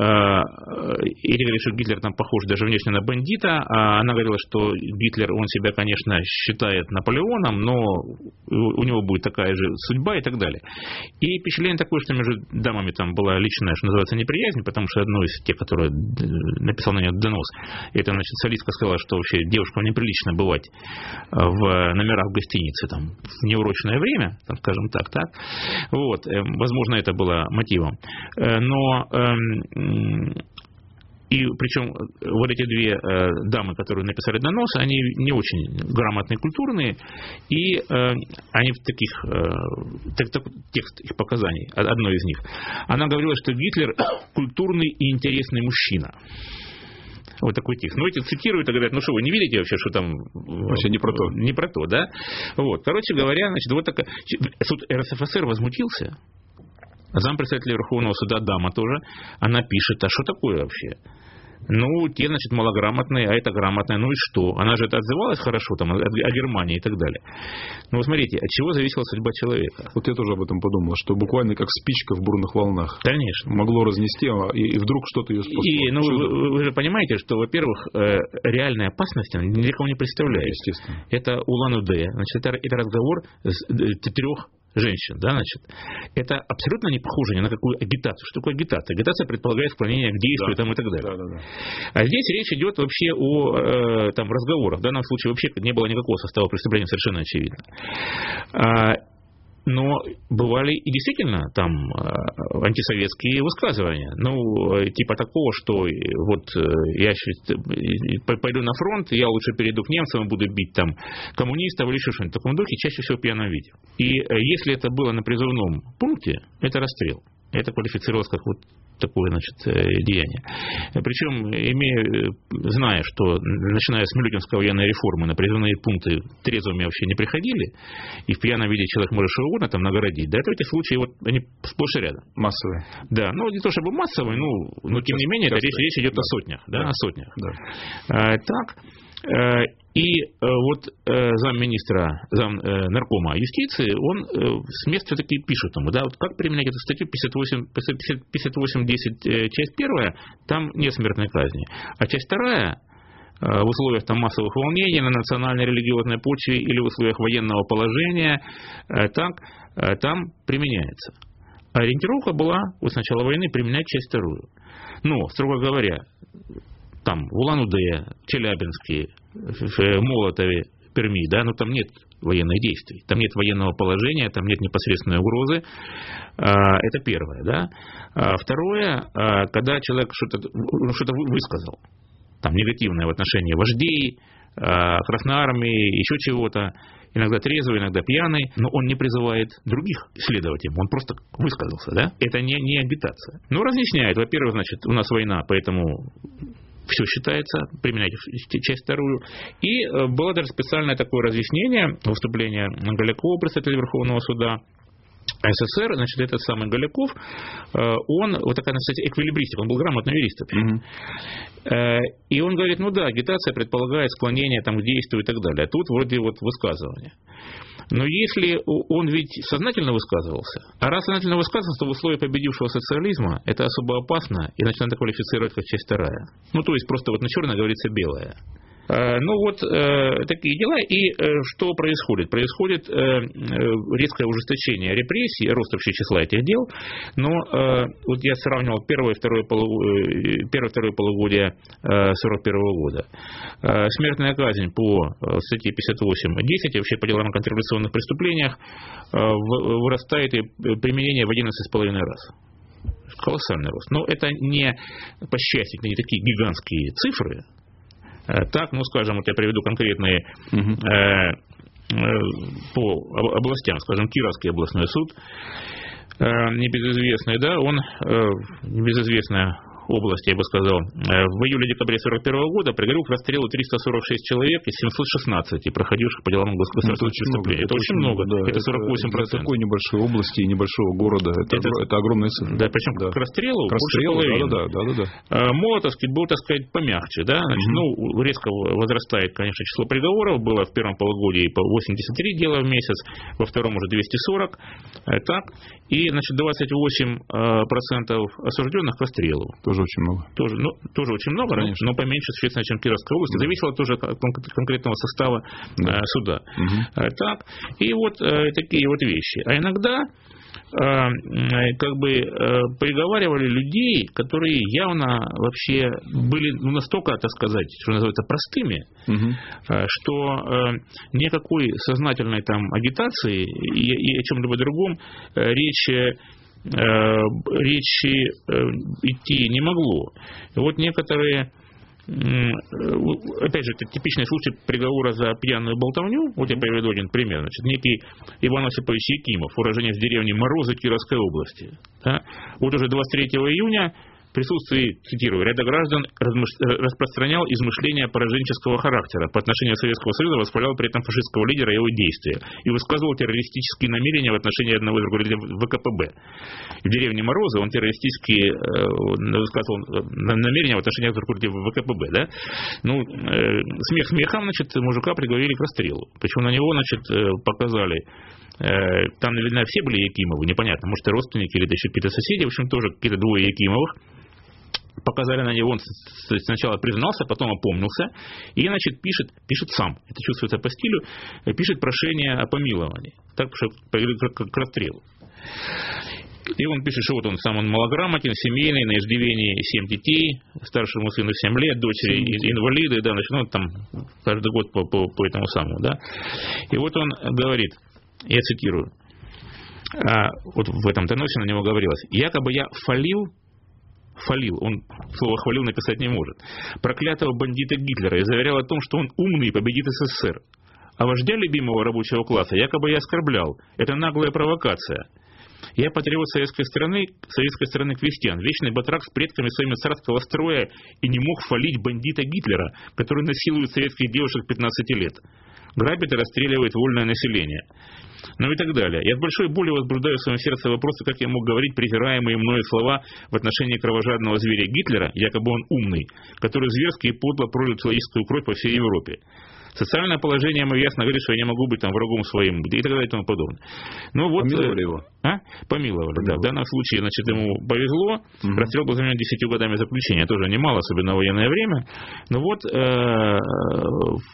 или говорит, что Гитлер там похож даже внешне на бандита, а она говорила, что Гитлер, он себя, конечно, считает Наполеоном, но у него будет такая же судьба и так далее. И впечатление такое, что между дамами там была личная, что называется, неприязнь, потому что одной из тех, которая написал на нее донос, это, значит, солистка сказала, что вообще девушкам неприлично бывать в номерах в гостинице там, в неурочное время, там, скажем так, так. Вот, возможно, это было мотивом. Но и причем вот эти две э, дамы, которые написали донос, они не очень грамотные, культурные, и э, они в таких, э, так, так, текст их показаний, одной из них, она говорила, что Гитлер культурный и интересный мужчина. Вот такой текст. Ну, эти цитируют и говорят, ну что, вы не видите вообще, что там... Вообще не про то. Не про то, да? Вот. Короче говоря, значит, вот такая... Суд РСФСР возмутился. Зампредседателя Верховного суда, дама тоже, она пишет, а что такое вообще? Ну, те, значит, малограмотные, а это грамотная, ну и что? Она же это отзывалась хорошо, там, о, о Германии и так далее. Ну, вы смотрите, от чего зависела судьба человека? Вот я тоже об этом подумал, что буквально как спичка в бурных волнах. Конечно. Могло разнести, и, и вдруг что-то ее спасло. И, ну, вы, вы же понимаете, что, во-первых, э, реальная опасность ни для кого не представляет. Естественно. Это Улан-Удэ. Значит, это, это разговор с трех женщин, да, значит, это абсолютно не похоже ни на какую агитацию. Что такое агитация? Агитация предполагает склонение к действию, да, там, и так далее. Да, да, да. А здесь речь идет вообще о э, там, разговорах. В данном случае вообще не было никакого состава преступления, совершенно очевидно. А, но бывали и действительно там антисоветские высказывания. Ну, типа такого, что вот я пойду на фронт, я лучше перейду к немцам и буду бить там коммунистов или еще что-нибудь в таком духе, чаще всего в пьяном виде. И если это было на призывном пункте, это расстрел. Это квалифицировалось как вот такое, значит, деяние. Причем, имея, зная, что начиная с Мюллерской военной реформы на призывные пункты трезвыми вообще не приходили, и в пьяном виде человек может что угодно там нагородить, да, это эти случаи, вот, они сплошь и рядом. Массовые. Да, ну, не то чтобы массовые, ну, но ну, тем не менее, это речь, речь идет да. о сотнях, да, да. о сотнях. Да. А, так, и вот замминистра, зам наркома юстиции, он с места все-таки пишет ему, да, вот как применять эту статью пятьдесят восемь десять, часть первая, там нет смертной казни, а часть вторая, в условиях там массовых волнений на национальной религиозной почве или в условиях военного положения, так, там применяется. Ориентировка была вот с начала войны применять часть вторую. Но, строго говоря, там в Улан-Удэ, Челябинске, в Молотове Перми, да, но там нет военных действий, там нет военного положения, там нет непосредственной угрозы. Это первое, да. Второе, когда человек что-то, что-то высказал, там негативное в отношении вождей, Красной Армии, еще чего-то, иногда трезвый, иногда пьяный, но он не призывает других следовать ему, он просто высказался, да, это не, не агитация. Ну, разъясняет, во-первых, значит, у нас война, поэтому все считается, применяйте часть вторую. И было даже специальное такое разъяснение, выступление Голякова, представителя Верховного суда СССР, значит, этот самый Голяков, он, вот такая, кстати, эквилибристика, он был грамотный юрист. Mm-hmm. И он говорит, ну да, агитация предполагает склонение там, к действию и так далее. А тут вроде вот высказывание. Но если он ведь сознательно высказывался, а раз сознательно высказывался, то в условиях победившего социализма это особо опасно, и начинает квалифицировать как часть вторая. Ну, то есть просто вот на черное говорится белое. Ну вот э, такие дела. И э, что происходит? Происходит э, резкое ужесточение репрессий, рост вообще числа этих дел. Но э, вот я сравнивал первое и второе, полу, первое, второе полугодие сорок первого года. Э, смертная казнь по статье пятьдесят восемь десять, вообще по делам о контрреволюционных преступлениях, э, вырастает и применение в одиннадцать с половиной раз. Колоссальный рост. Но это не, по счастью, не такие гигантские цифры. Так, ну, скажем, вот я приведу конкретные uh-huh. э, э, по областям, скажем, Кировский областной суд, э, небезызвестный, да, он, э, небезызвестная область, я бы сказал, в июле-декабре сорок первого года приговорил к расстрелу триста сорок шесть человек из семьсот шестнадцать проходивших по делам государственных преступлений. Это очень много, это, это сорок восемь процентов. Для такой небольшой области и небольшого города, это, это, это огромная цифра. Да, причем да. к расстрелу, к расстрелу больше половины. Да, да, да, да, да. Молотовский был, так сказать, помягче, да, значит, угу. ну, резко возрастает, конечно, число приговоров, было в первом полугодии по восемьдесят три дела в месяц, во втором уже двести сорок, так, и, значит, двадцать восемь процентов осужденных к расстрелу. Тоже очень много. Тоже, ну, тоже очень много, но, но поменьше, существенно, чем в Кировской области. Да. Зависело тоже от конкретного состава да. э, суда. Угу. Так, и вот э, такие вот вещи. А иногда э, как бы э, приговаривали людей, которые явно вообще были ну, настолько, так сказать, что называется, простыми, угу. э, что э, никакой сознательной там агитации и, и о чем-либо другом э, речь речи идти не могло. Вот некоторые, опять же, это типичный случай приговора за пьяную болтовню. Вот я приведу один пример. Значит, некий Иван Осипович Якимов, уроженец деревни Морозы Кировской области. Да? Вот уже двадцать третьего июня в присутствии, цитирую, ряда граждан распространял измышления пораженческого характера по отношению Советского Союза, восхвалял при этом фашистского лидера и его действия и высказывал террористические намерения в отношении одного из руководителей ВКПБ. В деревне Морозы он террористические э, высказывал намерения в отношении руководителей ВКПБ. Да? Ну, э, смех смехом, значит, мужика приговорили к расстрелу. Причем на него, значит, показали. Там, наверное, все были Якимовы, непонятно, может, и родственники или еще какие-то соседи, в общем, тоже какие-то двое Якимовых. Показали на него, он сначала признался, потом опомнился, и, значит, пишет, пишет сам, это чувствуется по стилю, пишет прошение о помиловании, так что к расстрелу. И он пишет, что вот он сам он малограмотен, семейный, на иждивении семь детей, старшему сыну семь лет, дочери инвалиды, да, значит, ну, там, каждый год по, по, по этому самому, да. И вот он говорит, я цитирую, а, вот в этом доносе на него говорилось, якобы я фалил, фалил, он слово хвалил написать не может, проклятого бандита Гитлера и заверял о том, что он умный и победит СССР. А вождя любимого рабочего класса якобы я оскорблял. Это наглая провокация. Я патриот советской страны, советской страны крестьян, вечный батрак с предками своими царского строя и не мог фалить бандита Гитлера, который насилует советских девушек пятнадцати лет. Грабит и расстреливает вольное население. Ну и так далее. Я с большой болью возбуждаю в своем сердце вопросы, как я мог говорить презираемые мною слова в отношении кровожадного зверя Гитлера, якобы он умный, который зверски и подло пролил человеческую кровь по всей Европе. Социальное положение мое ясно говорит, что я не могу быть там врагом своим и так далее и тому подобное. Ну, вот, помиловали его? А? Помиловали, Помиловали. Да. В данном случае, значит, ему повезло. Угу. Расстрел был заменен десятью годами заключения. Тоже немало, особенно в военное время. Но вот э,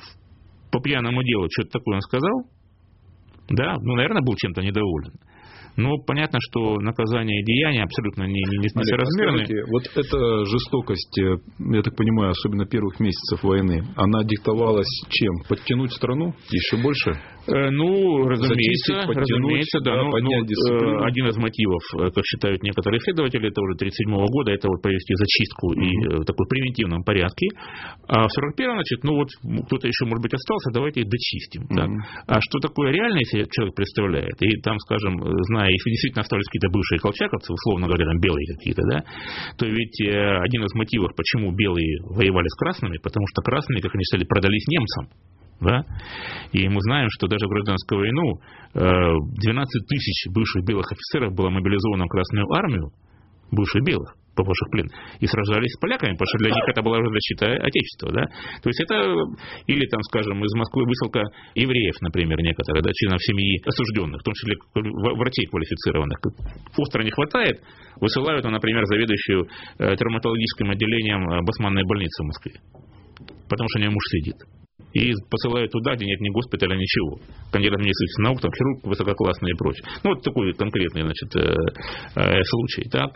по пьяному делу что-то такое он сказал. Да, ну, наверное, был чем-то недоволен. Но понятно, что наказание и деяния абсолютно не, не, не соразмерны. Вот эта жестокость, я так понимаю, особенно первых месяцев войны, она диктовалась чем? Подтянуть страну еще больше? Ну, разумеется, Зачистить, разумеется, да. да, но, поднять но, дисциплину. Один из мотивов, как считают некоторые исследователи, это уже тридцать седьмого года, это вот провести зачистку и в такой превентивном порядке. А в сорок первом, значит, ну вот кто-то еще, может быть, остался, давайте их дочистим. Mm-hmm. Так. А что такое реально, если человек представляет? И там, скажем, зная, если действительно остались какие-то бывшие колчаковцы, условно говоря, там белые какие-то, да, то ведь один из мотивов, почему белые воевали с красными, потому что красные, как они сказали, продались немцам. Да? И мы знаем, что даже в гражданскую войну двенадцать тысяч бывших белых офицеров было мобилизовано в Красную армию, бывших белых, попавших в плен, и сражались с поляками, потому что для них это была уже защита Отечества. Да? То есть это, или там, скажем, из Москвы высылка евреев, например, некоторые, да, членов семьи осужденных, в том числе врачей квалифицированных. Остро не хватает, высылают, например, заведующую травматологическим отделением Басманной больницы в Москве, потому что у нее муж сидит. И посылают туда, где нет ни госпиталя, ничего. Кандидат медицинских наук, там, хирург высококлассный и прочее. Ну, вот такой конкретный, значит, э, э, случай. Так?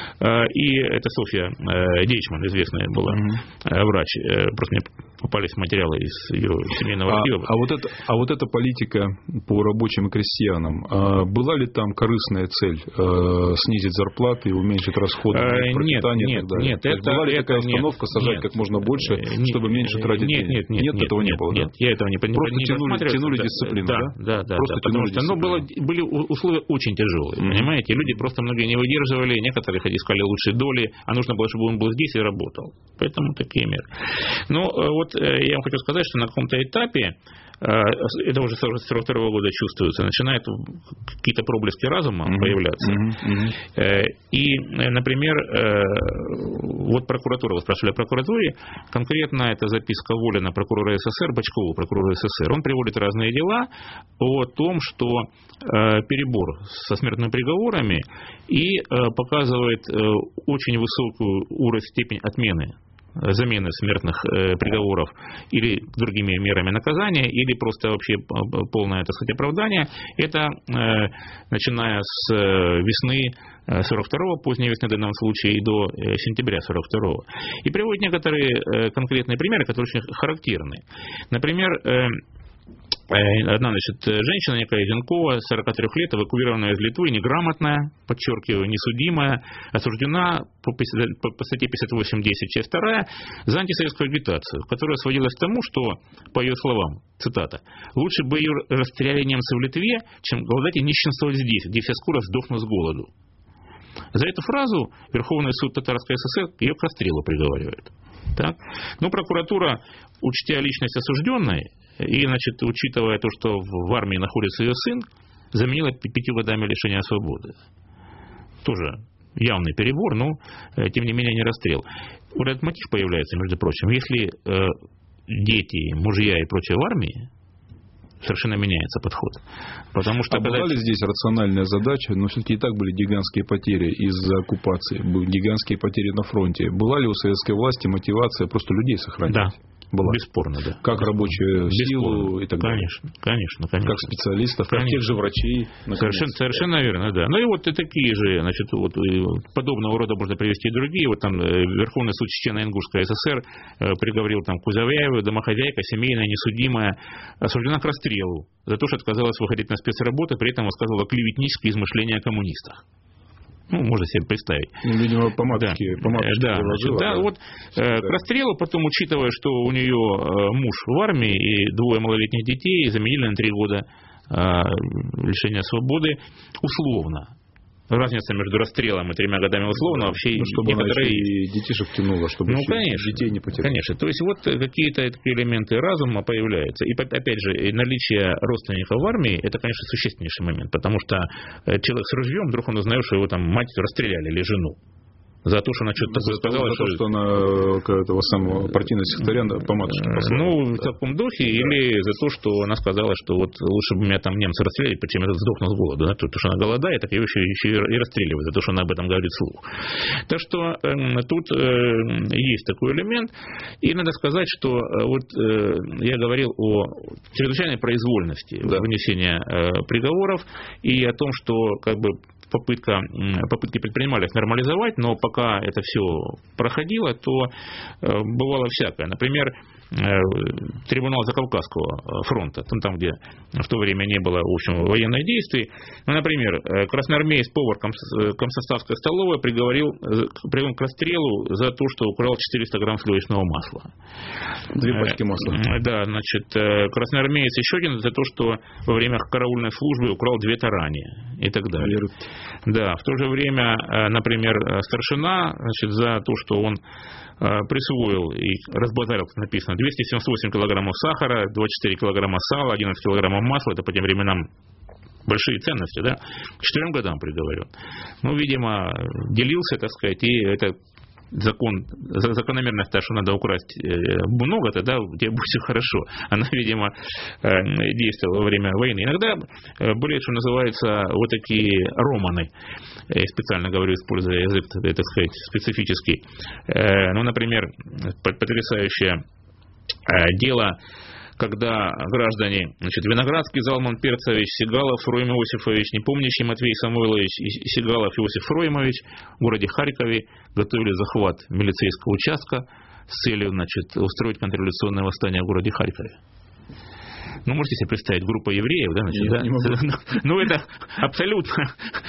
И это Софья э, Дейчман, известная была э, врач. Э, просто мне попались материалы из ее семейного архива. А, а, вот это, а вот эта политика по рабочим и крестьянам, а была ли там корыстная цель э, снизить зарплаты и уменьшить расходы на пропитание? Нет, и так далее? нет, это, была ли это, такая установка нет, сажать нет, как можно больше, нет, чтобы меньше тратить нет, денег? Нет, нет, нет, нет, этого нет, не было, нет, да? я этого не, не, Просто не тянули, тянули да, дисциплину, да? Да, Да, да, просто да, потому что ну, было, были условия очень тяжелые, mm-hmm. понимаете? Люди просто многие не выдерживали, некоторые искали лучшие доли, а нужно было, чтобы он был здесь и работал. Поэтому такие меры. Но вот я вам хочу сказать, что на каком-то этапе, это уже с сорок второго года чувствуется, начинают какие-то проблески разума mm-hmm. появляться. Mm-hmm. И, например, вот прокуратура, вы спрашивали о прокуратуре, конкретно это записка Волина, прокурора СССР, Бочкову, прокурора СССР. Он приводит разные дела о том, что перебор со смертными приговорами и показывает очень высокую уровень, степень отмены, замены смертных э, приговоров или другими мерами наказания, или просто вообще полное, так сказать, оправдание. Это э, начиная с э, весны сорок второго, поздней весны в данном случае, и до э, сентября сорок второго. И приводит некоторые э, конкретные примеры, которые очень характерны. Например, э, одна, значит, женщина, некая Зенкова, сорок три лет, эвакуированная из Литвы, неграмотная, подчеркиваю, несудимая, осуждена по, по статье пятьдесят восемь десять, часть вторая, за антисоветскую агитацию, которая сводилась к тому, что, по ее словам, цитата, «лучше бы ее расстреляли немцы в Литве, чем голодать и нищенствовать здесь, где все скоро сдохнут с голоду». За эту фразу Верховный суд Татарской ССР ее к расстрелу приговаривает. Так? Но прокуратура, учтя личность осужденной, и, значит, учитывая то, что в армии находится ее сын, заменила пятью годами лишения свободы. Тоже явный перебор, но, тем не менее, не расстрел. Вот этот мотив появляется, между прочим. Если э, дети, мужья и прочее в армии, совершенно меняется подход. Потому что а когда... была ли здесь рациональная задача, но все-таки и так были гигантские потери из-за оккупации, были гигантские потери на фронте. Была ли у советской власти мотивация просто людей сохранить? Да. Была. Бесспорно, да. Как рабочую силу и так далее. Конечно, конечно, конечно. Как специалистов, как тех же врачей. Совершенно, совершенно верно, да. Ну и вот и такие же, значит, вот подобного рода можно привести и другие. Вот там Верховный суд Чечено-Ингушской ССР приговорил там Кузовяеву, домохозяйка, семейная, несудимая, осуждена к расстрелу за то, что отказалась выходить на спецработы, при этом высказывала клеветнические измышления о коммунистах. Ну, можно себе представить. Ну, видимо, по матушке, да. по матушке да, значит, да, вот э, к расстрелу, потом, учитывая, что у нее э, муж в армии и двое малолетних детей, заменили на три года э, лишения свободы условно. Разница между расстрелом и тремя годами условно вообще ну, чтобы некоторые... она и детишек тянула, чтобы ну, конечно, детей не потерять. Конечно. То есть вот какие-то такие элементы разума появляются. И опять же, наличие родственников в армии, это, конечно, существеннейший момент, потому что человек с ружьем, вдруг он узнает, что его там мать расстреляли или жену. За то, что она что-то такое сказала. За что... то, что она этого самого партийного секретаря по матушке послала. Ну, в таком духе, да. Или за то, что она сказала, что вот лучше бы меня там немцы расстреляли, почему я сдохну с голоду. Да? То, что она голодает, так ее еще, еще и расстреливают за то, что она об этом говорит вслух. Так что э, тут э, есть такой элемент. И надо сказать, что э, вот э, я говорил о чрезвычайной произвольности да. вынесения э, приговоров и о том, что как бы попытка, попытки предпринимались нормализовать, но пока это все проходило, то э, бывало всякое. Например, трибунал Закавказского фронта, там, где в то время не было, в общем, военных действий. Ну, например, красноармеец, повар комсоставской столовой приговорил, приговорил к расстрелу за то, что украл четыреста грамм сливочного масла. Две пачки масла. Да, значит, красноармеец еще один за то, что во время караульной службы украл две тарани и так далее. Да, в то же время, например, старшина, значит, за то, что он присвоил и разбазарил, как написано, двести семьдесят восемь килограммов сахара, двадцать четыре килограмма сала, одиннадцать килограммов масла, это по тем временам большие ценности, да, к четырем годам приговорен. Ну, видимо, делился, так сказать, и это закон, закономерность, что надо украсть много, тогда у тебя будет все хорошо. Она, видимо, действовала во время войны. Иногда были, что называется, вот такие романы. Я специально говорю, используя язык, так сказать, специфический. Ну, например, потрясающее дело, когда граждане, значит, Виноградский Залман Перцевич, Сигалов Фроим Иосифович, Непомнящий Матвей Самойлович и Сигалов Иосиф Фроимович в городе Харькове готовили захват милицейского участка с целью, значит, устроить контрреволюционное восстание в городе Харькове. Ну, можете себе представить, группа евреев, да, значит, да? Не ну, это абсолютно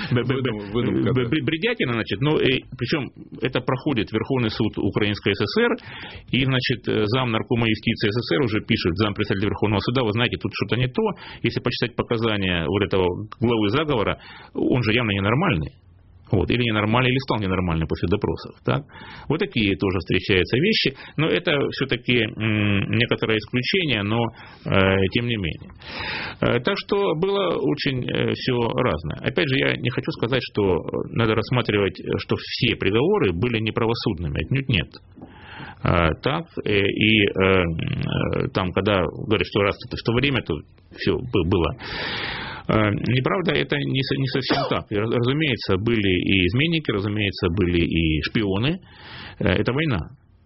бредятина, значит, но причем это проходит Верховный суд Украинской ССР, и, значит, зам наркома юстиции СССР уже пишет, зам председателя Верховного суда, вы знаете, тут что-то не то, если почитать показания вот этого главы заговора, он же явно ненормальный. Вот, или ненормальный, или стал ненормальным после допросов. Так? Вот такие тоже встречаются вещи, но это все-таки м, некоторое исключение, но э, тем не менее. Э, так что было очень э, все разное. Опять же, я не хочу сказать, что надо рассматривать, что все приговоры были неправосудными, отнюдь нет. Э, так, э, и э, там, когда говорят, что раз это в то время, то все было. Неправда, это не совсем так. Разумеется, были и изменники, разумеется, были и шпионы. Это война.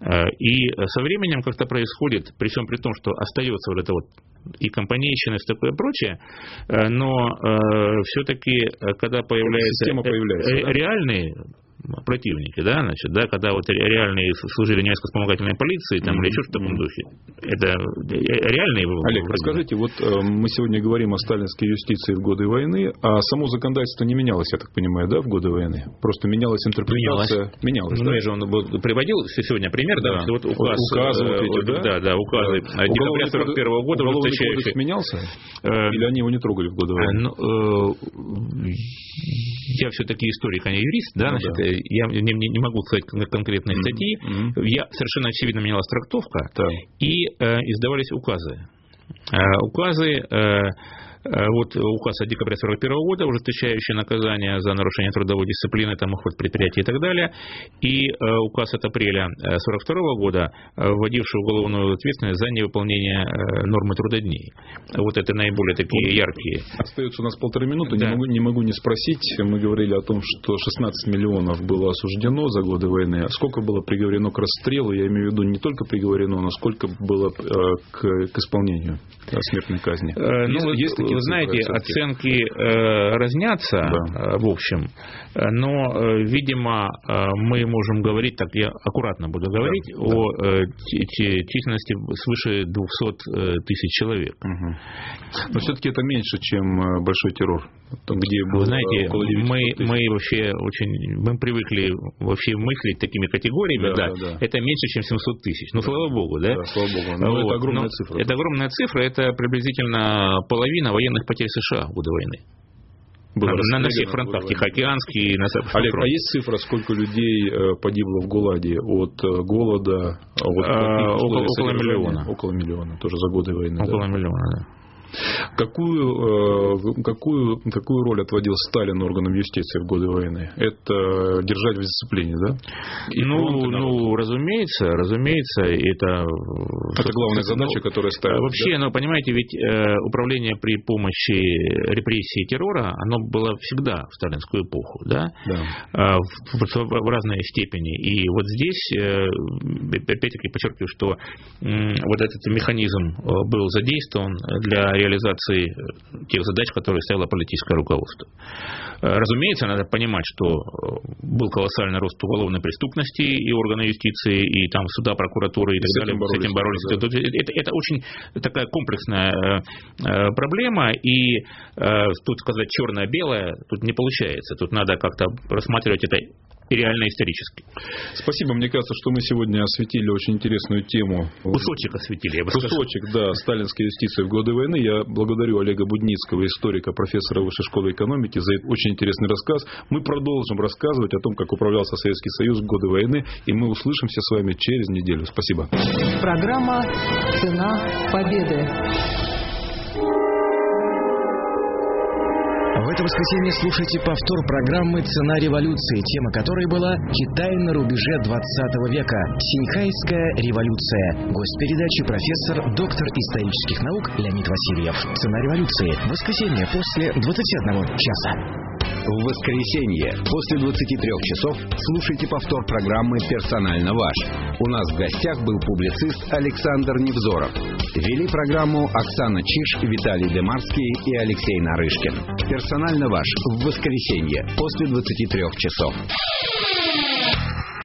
И со временем как-то происходит, при всем при том, что остается вот это вот и компанейщина, и такое прочее, но все-таки, когда появляются появляется, реальные противники, да, значит, да, когда вот реальные служили немецкой вспомогательной полиции, там, mm-hmm. или еще в таком духе. Это реальные... Олег, расскажите, вот э, мы сегодня говорим о сталинской юстиции в годы войны, а само законодательство не менялось, я так понимаю, да, в годы войны? Просто менялась интерпретация. Менялось. менялось ну, да? Я же он приводил сегодня пример, да, да. Вот указ, указы, вот эти, вот, да? Да, да, указы да. декабря сорок первого года. Уголовный кодекс менялся? Э, Или они его не трогали в годы войны? Ну, э, я все-таки историк, а не юрист, да, ну, значит, да. Я не, не, не могу сказать конкретные mm-hmm. статьи. Mm-hmm. Я совершенно очевидно менялась трактовка, да. и э, издавались указы. Э, указы, э, вот указ от декабря сорок первого года, ужесточающий наказание за нарушение трудовой дисциплины, там, уход предприятий и так далее, и э, указ от апреля сорок второго года, э, вводивший уголовную ответственность за невыполнение э, нормы трудодней. Вот это наиболее такие вот яркие. Остается у нас полторы минуты, да. не, могу, не могу не спросить, мы говорили о том, что шестнадцать миллионов было осуждено за годы войны, а сколько было приговорено к расстрелу, я имею в виду не только приговорено, но сколько было э, к, к исполнению да, смертной казни. Э, ну, есть, есть вы знаете, оценки э, разнятся, да. э, в общем, но, э, видимо, э, мы можем говорить, так я аккуратно буду говорить, да. о э, численности свыше двухсот тысяч человек. Угу. Но все-таки это меньше, чем большой террор, где было. Вы знаете, мы, мы вообще очень, мы привыкли вообще мыслить такими категориями, да, да. Да, да. Это меньше, чем семьсот тысяч. Ну, да. слава богу, да? Да, слава богу. Но вот. Это огромная но цифра. Это огромная цифра, это приблизительно половина военных потерь США в годы войны. Было на, на всех фронтах, Тихоокеанский, на Олег, а есть цифра, сколько людей погибло в ГУЛАГе от голода? От а, около, около миллиона. Около миллиона, тоже за годы войны. Около да. миллиона, да. Какую, какую, какую роль отводил Сталин органам юстиции в годы войны? Это держать в дисциплине, да? И ну, ну, разумеется, разумеется, это... Это главная задача, ну, которая ставит. Вообще, да? ну, понимаете, ведь э, управление при помощи репрессий и террора, оно было всегда в сталинскую эпоху, да? Да. Э, в, в, в разной степени. И вот здесь, э, опять-таки, подчеркиваю, что э, вот этот механизм был задействован для реализации тех задач, которые ставило политическое руководство. Разумеется, надо понимать, что был колоссальный рост уголовной преступности, и органы юстиции, и там суда, прокуратуры и так далее с этим боролись. Да. Это, это очень такая комплексная проблема, и тут сказать черное-белое тут не получается. Тут надо как-то рассматривать это и реально исторически. Спасибо. Мне кажется, что мы сегодня осветили очень интересную тему. Кусочек осветили, я бы сказал. Кусочек, да, сталинской юстиции в годы войны. Я благодарю Олега Будницкого, историка, профессора Высшей школы экономики, за очень интересный рассказ. Мы продолжим рассказывать о том, как управлялся Советский Союз в годы войны, и мы услышимся с вами через неделю. Спасибо. Программа «Цена победы». В это воскресенье слушайте повтор программы «Цена революции», тема которой была «Китай на рубеже двадцатого века. Синьхайская революция». Гость передачи — профессор, доктор исторических наук Леонид Васильев. «Цена революции». Воскресенье после двадцати одного часа. В воскресенье после двадцати трёх часов слушайте повтор программы «Персонально ваш». У нас в гостях был публицист Александр Невзоров. Вели программу Оксана Чиж, Виталий Демарский и Алексей Нарышкин. «Персонально ваш» в воскресенье после двадцати трёх часов.